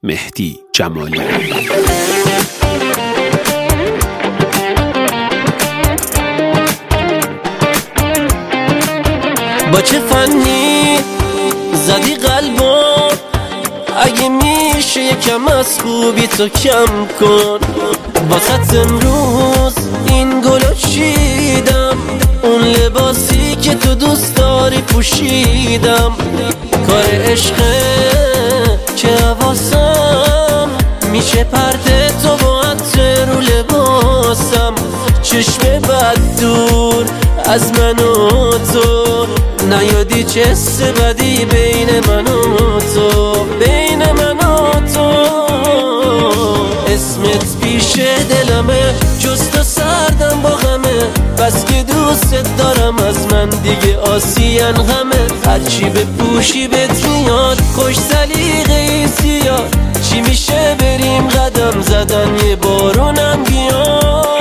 مهدی جمالی. با چه فنی زدی قلبم، اگه میشه یکم از خوبی تو کم کن. واسه امروز این گلو چیدم، اون لباسی که تو دوست داری پوشیدم. کار عشقه که حواسم میشه پرده تو با عطر رو لباسم. چشم بد دور از من و تو، نیادی چه حس بدی بین من و تو، بین من و تو. اسمت پیش دلمه، جز تو سردم با غمه. بس که دوست دارم از من دیگه آسیان غمه. هرچی بپوشی بهت میاد خوش سلیقه‌ای زیاد. چی میشه بریم قدم زدن یه بارونم بیاد.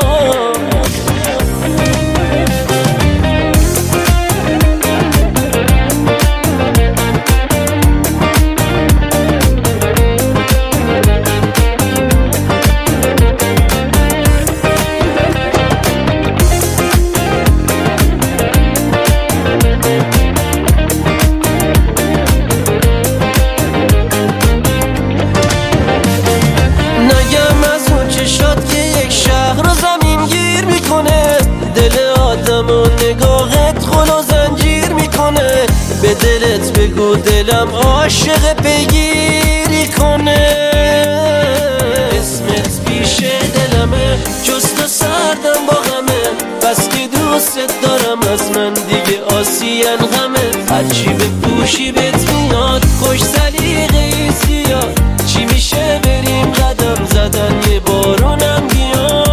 نگاهت خلو زنجیر میکنه، به دلت بگو دلم عاشق پیگیری کنه. اسمت پیش دلمه، جز تو سردم با غمه. بس که دوست دارم از من دیگه آسیان غمه. هرچی بپوشی بهت میاد خوش سلیقه‌ای زیاد. چی میشه بریم قدم زدن یه بارونم بیاد.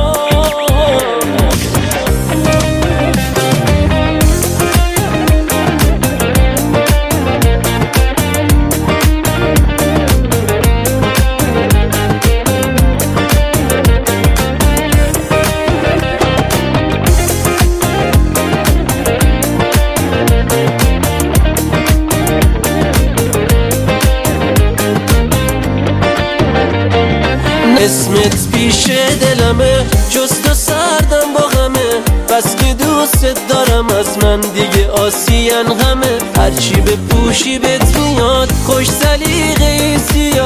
اسمت پیش دلمه، جز تو سردم با غمه. بس که دوست دارم از من دیگه آسیان غمه. هرچی بپوشی بهت میاد خوش سلیقه‌ای زیاد.